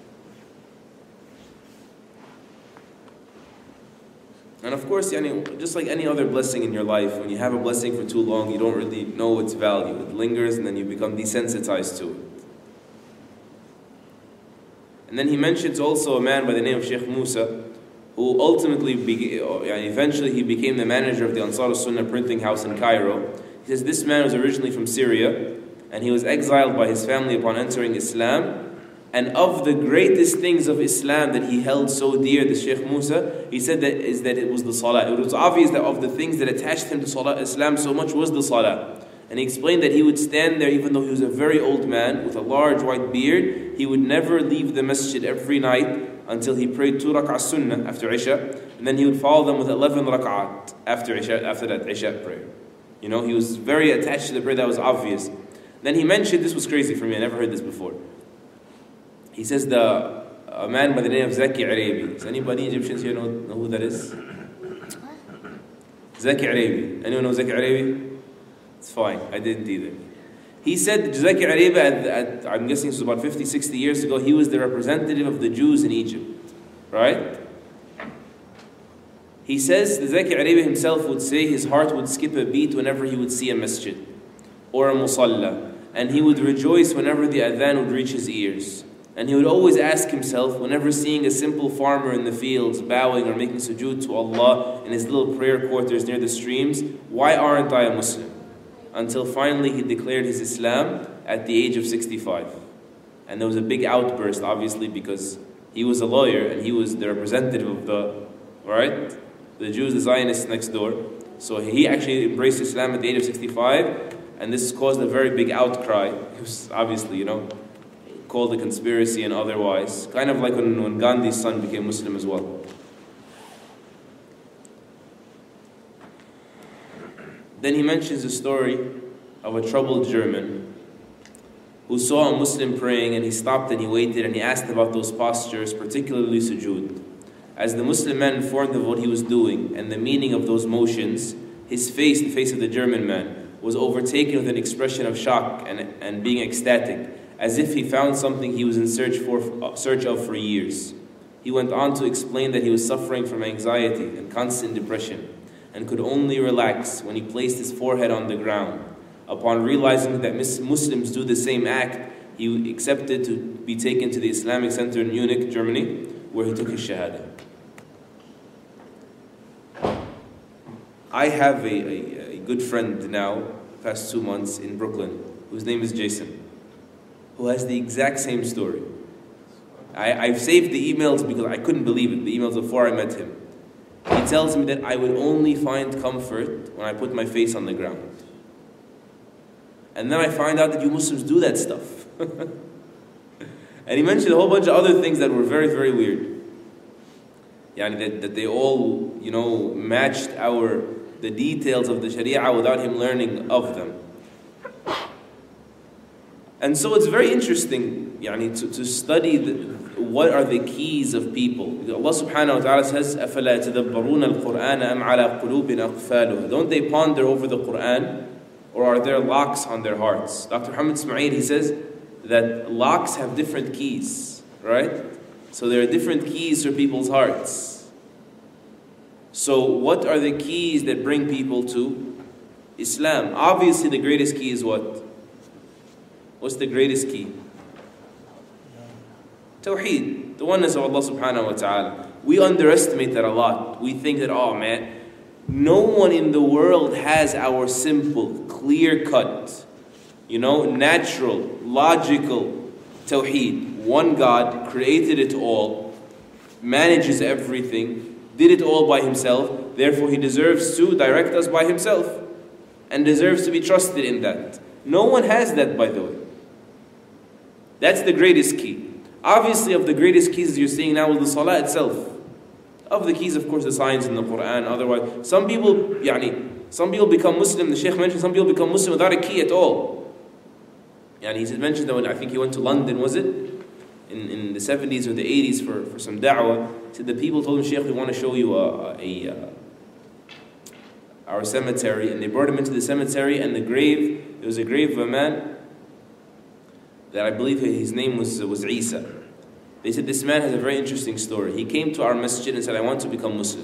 And of course, yani, just like any other blessing in your life, when you have a blessing for too long, you don't really know its value. It lingers and then you become desensitized to it. And then he mentions also a man by the name of Sheikh Musa, who ultimately, be, eventually he became the manager of the Ansar al-Sunnah printing house in Cairo. He says this man was originally from Syria, and he was exiled by his family upon entering Islam. And of the greatest things of Islam that he held so dear, the Sheikh Musa, he said that is that it was the salah. It was obvious that of the things that attached him to salah, Islam so much was the salah. And he explained that he would stand there even though he was a very old man with a large white beard. He would never leave the masjid every night until he prayed two rak'ah sunnah after Isha, and then he would follow them with eleven rak'at after Isha, after that Isha prayer. You know, he was very attached to the prayer, that was obvious. Then he mentioned, this was crazy for me, I never heard this before. He says the a man by the name of Zaki Arabi. Does anybody Egyptians here know, know who that is? Zaki Arabi. Anyone know Zaki Arabi? It's fine, I didn't either. He said Zaki Arabi, at, at, I'm guessing this was about fifty, sixty years ago, he was the representative of the Jews in Egypt. Right? He says the Zaki Arabi himself would say his heart would skip a beat whenever he would see a masjid or a musalla. And he would rejoice whenever the adhan would reach his ears. And he would always ask himself, whenever seeing a simple farmer in the fields bowing or making sujood to Allah in his little prayer quarters near the streams, why aren't I a Muslim? Until finally he declared his Islam at the age of sixty-five. And there was a big outburst, obviously, because he was a lawyer and he was the representative of the, right, the Jews, the Zionists next door. So he actually embraced Islam at the age of sixty-five, and this caused a very big outcry. It was obviously, you know, called a conspiracy and otherwise. Kind of like when, when Gandhi's son became Muslim as well. Then he mentions a story of a troubled German who saw a Muslim praying, and he stopped and he waited and he asked about those postures, particularly sujood. As the Muslim man informed of what he was doing and the meaning of those motions, his face, the face of the German man, was overtaken with an expression of shock and, and being ecstatic, as if he found something he was in search for search of for years. He went on to explain that he was suffering from anxiety and constant depression, and could only relax when he placed his forehead on the ground. Upon realizing that Muslims do the same act, he accepted to be taken to the Islamic Center in Munich, Germany, where he took his Shahada. I have a, a, a good friend now, past two months, in Brooklyn, whose name is Jason, who has the exact same story. I, I've saved the emails because I couldn't believe it, the emails before I met him. He tells me that I would only find comfort when I put my face on the ground. And then I find out that you Muslims do that stuff. And he mentioned a whole bunch of other things that were very, very weird. Yani that, that they all, you know, matched our the details of the Sharia without him learning of them. And so it's very interesting yani, to, to study the, what are the keys of people. Because Allah subhanahu wa ta'ala says, أَفَلَا يَتَدَبَّرُونَ الْقُرْآنَ أَمْ عَلَىٰ قُلُوبٍ أَقْفَالُهَا. Don't they ponder over the Qur'an, or are there locks on their hearts? Doctor Hamid Ismail, he says that locks have different keys, right? So there are different keys for people's hearts. So what are the keys that bring people to Islam? Obviously the greatest key is what? What's the greatest key? Tawheed, the oneness of Allah subhanahu wa ta'ala. We underestimate that a lot. We think that, oh man, no one in the world has our simple, clear-cut, you know, natural, logical Tawheed. One God created it all, manages everything, did it all by himself, therefore he deserves to direct us by himself and deserves to be trusted in that. No one has that, by the way. That's the greatest key. Obviously, of the greatest keys you're seeing now is the salah itself. Of the keys, of course, the signs in the Quran. Otherwise, some people, yani, some people become Muslim. The Shaykh mentioned some people become Muslim without a key at all. And he mentioned that when I think he went to London, was it? In, in the seventies or the eighties for, for some da'wah. He said the people told him, Shaykh, we want to show you a, a, a our cemetery. And they brought him into the cemetery, and the grave, there was a grave of a man that I believe his name was, was Isa. They said this man has a very interesting story. He came to our masjid and said, I want to become Muslim.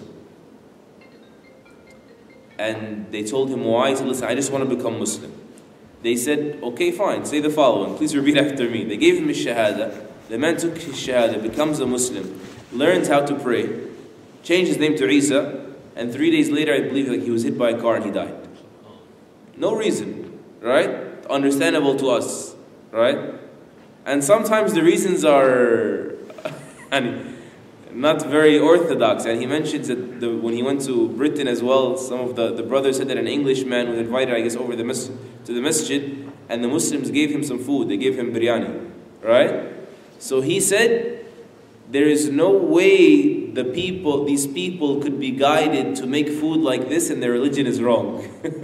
And they told him why. He said, listen, I just want to become Muslim. They said, okay, fine, say the following. Please repeat after me. They gave him his shahada. The man took his shahada, becomes a Muslim, learns how to pray, changed his name to Isa, and three days later, I believe like he was hit by a car and he died. No reason, right? Understandable to us, right? And sometimes the reasons are not very orthodox. And he mentions that the, when he went to Britain as well, some of the, the brothers said that an Englishman was invited, I guess, over the mas- to the masjid, and the Muslims gave him some food. They gave him biryani, right? So he said, there is no way the people, these people could be guided to make food like this, and their religion is wrong.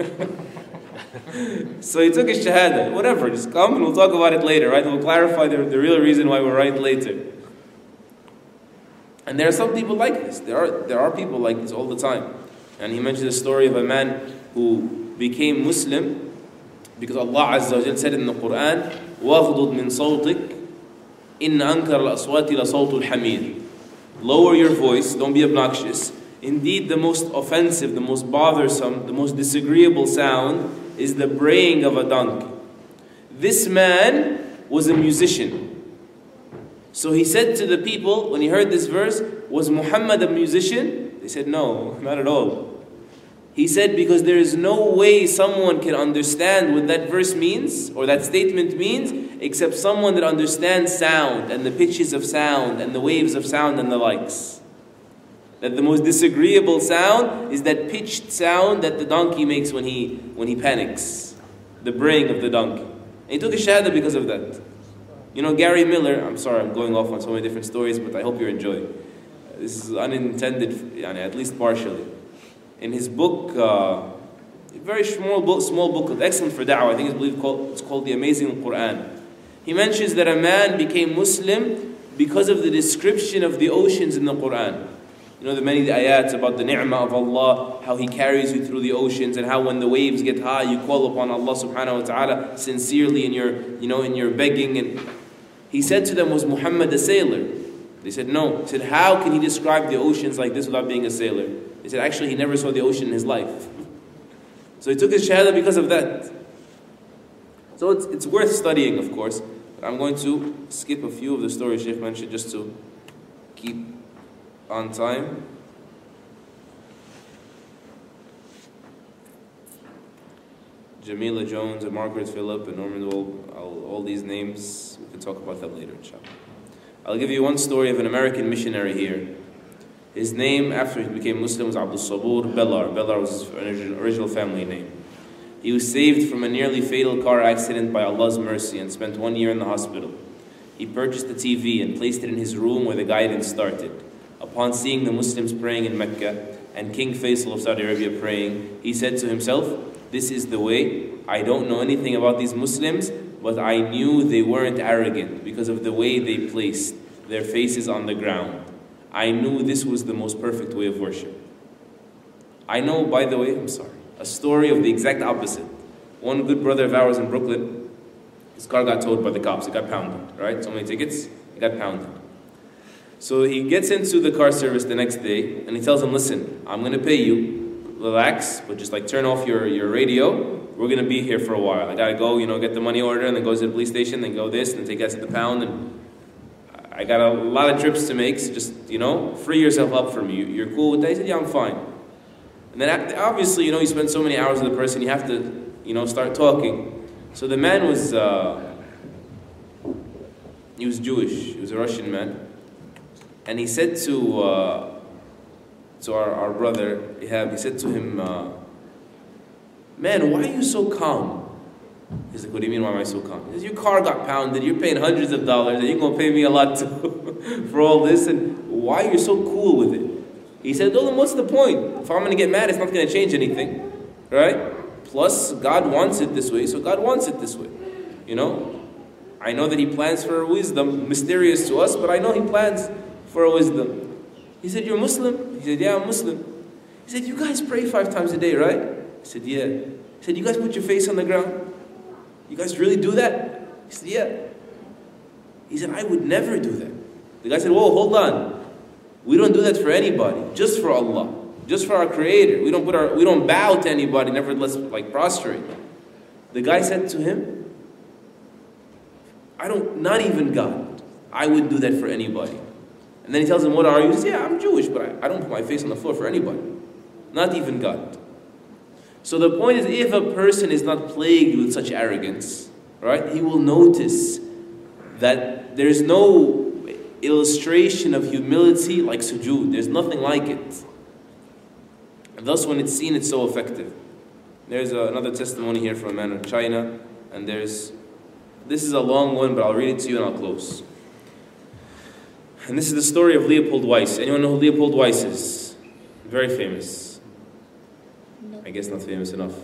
So he took his shahada, whatever, just come and we'll talk about it later, right? We'll clarify the, the real reason why we're right later. And there are some people like this. There are there are people like this all the time. And he mentioned the story of a man who became Muslim because Allah Azza wa Jal said in the Quran, وَغْضُضْ مِنْ صَوْتِكَ إِنَّ أَنْكَرَ الْأَصْوَاتِ لَصَوْتُ الْحَمِيرِ. Lower your voice, don't be obnoxious. Indeed, the most offensive, the most bothersome, the most disagreeable sound is the braying of a donkey. This man was a musician. So he said to the people, when he heard this verse, was Muhammad a musician? They said, no, not at all. He said, because there is no way someone can understand what that verse means, or that statement means, except someone that understands sound, and the pitches of sound, and the waves of sound, and the likes. That the most disagreeable sound is that pitched sound that the donkey makes when he when he panics. The braying of the donkey. And he took a shahada because of that. You know, Gary Miller, I'm sorry, I'm going off on so many different stories, but I hope you enjoy. This is unintended, at least partially. In his book, uh, a very small book, small book, excellent for da'wah, I think it's, believed called, it's called The Amazing Quran. He mentions that a man became Muslim because of the description of the oceans in the Quran. You know, the many ayats about the ni'mah of Allah, how He carries you through the oceans, and how when the waves get high, you call upon Allah subhanahu wa ta'ala sincerely in your, you know, in your begging. And he said to them, was Muhammad a sailor? They said, no. He said, how can he describe the oceans like this without being a sailor? They said, actually, he never saw the ocean in his life. So he took his shahada because of that. So it's, it's worth studying, of course. But I'm going to skip a few of the stories Shaykh mentioned just to keep on time. Jamila Jones and Margaret Phillip and Norman Wolb, all, all these names, we can talk about them later, inshallah. I'll give you one story of an American missionary here. His name, after he became Muslim, was Abdul Sabur Bellar. Bellar was his original, original family name. He was saved from a nearly fatal car accident by Allah's mercy and spent one year in the hospital. He purchased a T V and placed it in his room where the guidance started. Upon seeing the Muslims praying in Mecca, and King Faisal of Saudi Arabia praying, he said to himself, this is the way. I don't know anything about these Muslims, but I knew they weren't arrogant because of the way they placed their faces on the ground. I knew this was the most perfect way of worship. I know, by the way, I'm sorry, a story of the exact opposite. One good brother of ours in Brooklyn, his car got towed by the cops. It got pounded, right? So many tickets, it got pounded. So he gets into the car service the next day, and he tells them, listen, I'm going to pay you, relax, but just like turn off your, your radio. We're going to be here for a while. I got to go, you know, get the money order, and then go to the police station, then go this, and take us to the pound, and I got a lot of trips to make, so just, you know, free yourself up for me. You're cool with that? He said, yeah, I'm fine. And then obviously, you know, you spend so many hours with the person, you have to, you know, start talking. So the man was, uh, he was Jewish, he was a Russian man. And he said to, uh, to our, our brother, Ihab, he said to him, uh, man, why are you so calm? He's like, what do you mean, why am I so calm? He says, your car got pounded, you're paying hundreds of dollars, and you're going to pay me a lot too for all this, and why are you so cool with it? He said, well, then what's the point? If I'm going to get mad, it's not going to change anything, right? Plus, God wants it this way, so God wants it this way, you know? I know that He plans for wisdom, mysterious to us, but I know He plans for wisdom. He said, you're Muslim? He said, yeah, I'm Muslim. He said, you guys pray five times a day, right? I said, yeah. He said, you guys put your face on the ground? You guys really do that? He said, yeah. He said, I would never do that. The guy said, whoa, hold on. We don't do that for anybody, just for Allah, just for our Creator. We don't put our, we don't bow to anybody, nevertheless, like prostrate. The guy said to him, I don't, not even God. I would do that for anybody. And then he tells him, what are you? He says, yeah, I'm Jewish, but I, I don't put my face on the floor for anybody. Not even God. So the point is, if a person is not plagued with such arrogance, right, he will notice that there's no illustration of humility like sujood. There's nothing like it. And thus when it's seen, it's so effective. There's a, another testimony here from a man in China, and there's, this is a long one, but I'll read it to you and I'll close. And this is the story of Leopold Weiss. Anyone know who Leopold Weiss is? Very famous. I guess not famous enough.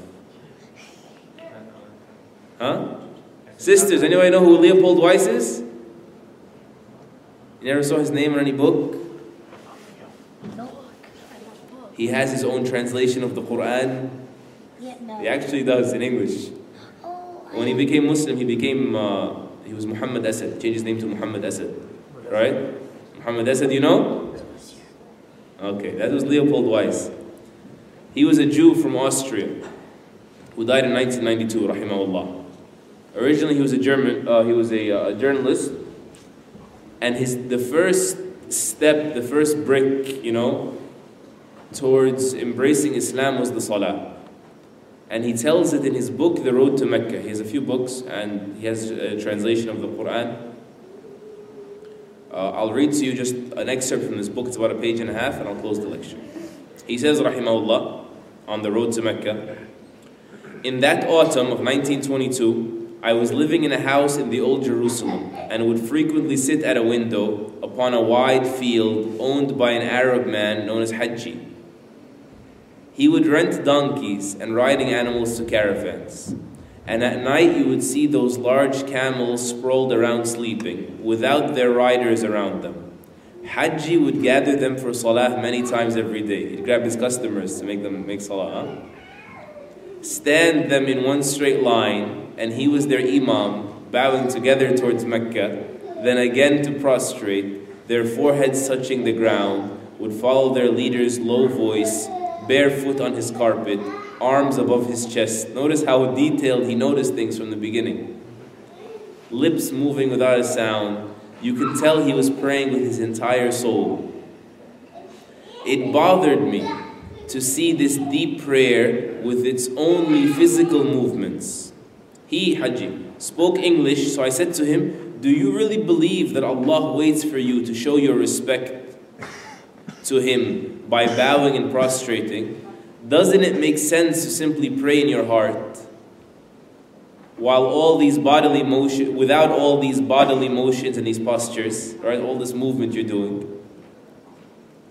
Huh? Sisters, anyone know who Leopold Weiss is? You never saw his name in any book? No. He has his own translation of the Quran. Yeah, no. He actually does in English. Oh, When he became Muslim, he became, uh, he was Muhammad Asad. Changed his name to Muhammad Asad. Right? Muhammad Asad, you know? Okay, that was Leopold Weiss. He was a Jew from Austria who died in nineteen ninety-two, rahimahullah. Originally, he was a German. Uh, he was a, uh, a journalist, and his the first step, the first brick, you know, towards embracing Islam was the Salah. And he tells it in his book, The Road to Mecca. He has a few books, and he has a translation of the Quran. Uh, I'll read to you just an excerpt from this book. It's about a page and a half, and I'll close the lecture. He says, rahimahullah, on the road to Mecca, in that autumn of nineteen twenty-two, I was living in a house in the old Jerusalem and would frequently sit at a window upon a wide field owned by an Arab man known as Hajji. He would rent donkeys and riding animals to caravans. And at night you would see those large camels sprawled around sleeping, without their riders around them. Hajji would gather them for salah many times every day. He'd grab his customers to make them make salah. Huh? Stand them in one straight line, and he was their imam, bowing together towards Mecca, then again to prostrate, their foreheads touching the ground, would follow their leader's low voice, barefoot on his carpet, arms above his chest. Notice how detailed he noticed things from the beginning. Lips moving without a sound. You could tell he was praying with his entire soul. It bothered me to see this deep prayer with its only physical movements. He, Hajji, spoke English, so I said to him, do you really believe that Allah waits for you to show your respect to Him by bowing and prostrating? Doesn't it make sense to simply pray in your heart while all these bodily motion, without all these bodily motions and these postures, right? All this movement you're doing.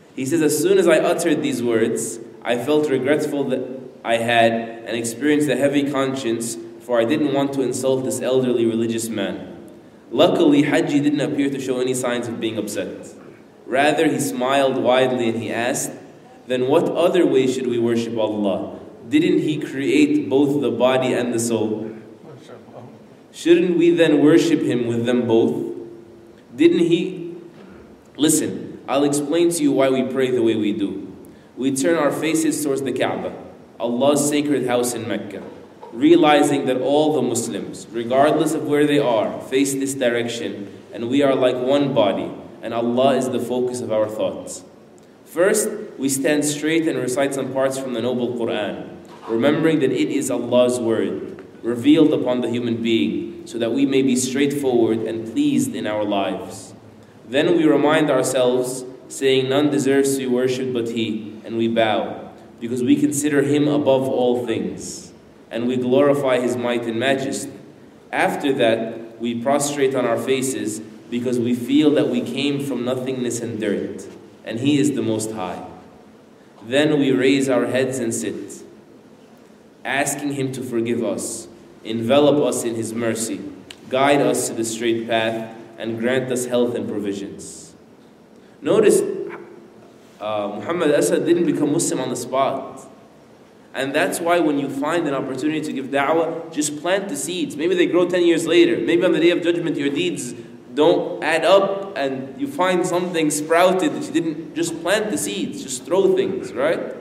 He says, as soon as I uttered these words, I felt regretful that I had and experienced a heavy conscience, for I didn't want to insult this elderly religious man. Luckily, Hajji didn't appear to show any signs of being upset. Rather, he smiled widely and he asked, then what other way should we worship Allah? Didn't He create both the body and the soul? Shouldn't we then worship Him with them both? Didn't He? Listen, I'll explain to you why we pray the way we do. We turn our faces towards the Kaaba, Allah's sacred house in Mecca, realizing that all the Muslims, regardless of where they are, face this direction, and we are like one body, and Allah is the focus of our thoughts. First, we stand straight and recite some parts from the noble Quran, remembering that it is Allah's word, revealed upon the human being, so that we may be straightforward and pleased in our lives. Then we remind ourselves, saying none deserves to be worshipped but He, and we bow, because we consider Him above all things, and we glorify His might and majesty. After that, we prostrate on our faces, because we feel that we came from nothingness and dirt, and He is the Most High. Then we raise our heads and sit, asking Him to forgive us, envelop us in His mercy, guide us to the straight path, and grant us health and provisions. Notice, uh, Muhammad Asad didn't become Muslim on the spot. And that's why when you find an opportunity to give da'wah, just plant the seeds. Maybe they grow ten years later. Maybe on the Day of Judgment your deeds don't add up and you find something sprouted that you didn't. Just plant the seeds, just throw things, right?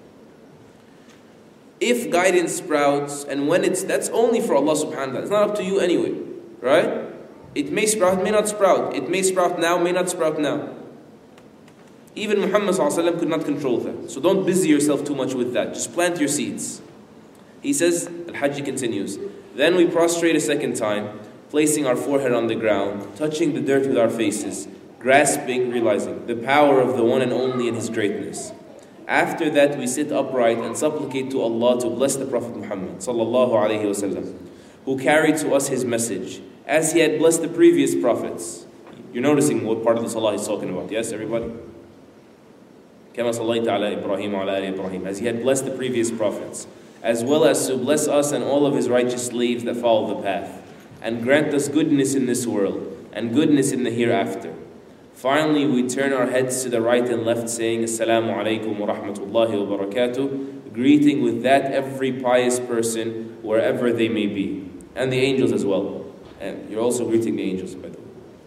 If guidance sprouts, and when it's, that's only for Allah subhanahu wa ta'ala. It's not up to you anyway, right? It may sprout, may not sprout. It may sprout now, may not sprout now. Even Muhammad sallallahu alaihi wasallam could not control that. So don't busy yourself too much with that. Just plant your seeds. He says, Al-Hajj continues, then we prostrate a second time, placing our forehead on the ground, touching the dirt with our faces, grasping, realizing the power of the one and only in His greatness. After that, we sit upright and supplicate to Allah to bless the Prophet Muhammad sallallahu alaihi wasallam, who carried to us His message, as he had blessed the previous prophets. You're noticing what part of the salah he's talking about, yes, everybody? كما صليت على إبراهيم وعلى آل إبراهيم, as he had blessed the previous prophets, as well as to bless us and all of his righteous slaves that follow the path, and grant us goodness in this world and goodness in the hereafter. Finally, we turn our heads to the right and left, saying Assalamu alaikum wa rahmatullahi wa barakatuh, greeting with that every pious person wherever they may be, and the angels as well. And you're also greeting the angels, by the way.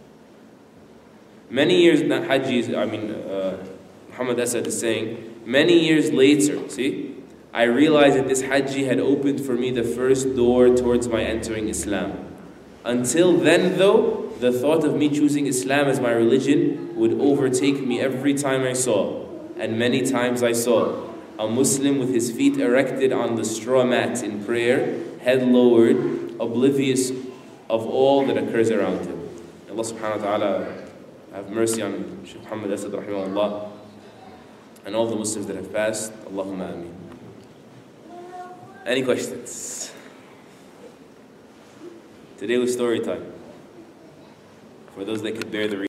Many years, not Hajji, I mean, uh, Muhammad Asad is saying, many years later, see, I realized that this Hajji had opened for me the first door towards my entering Islam. Until then, though, the thought of me choosing Islam as my religion would overtake me every time I saw, and many times I saw, a Muslim with his feet erected on the straw mat in prayer, head lowered, oblivious of all that occurs around him. Allah subhanahu wa ta'ala have mercy on Shaykh Muhammad Asad rahimahullah and all the Muslims that have passed. Allahumma ameen. Any questions? Today was story time. For those that could bear the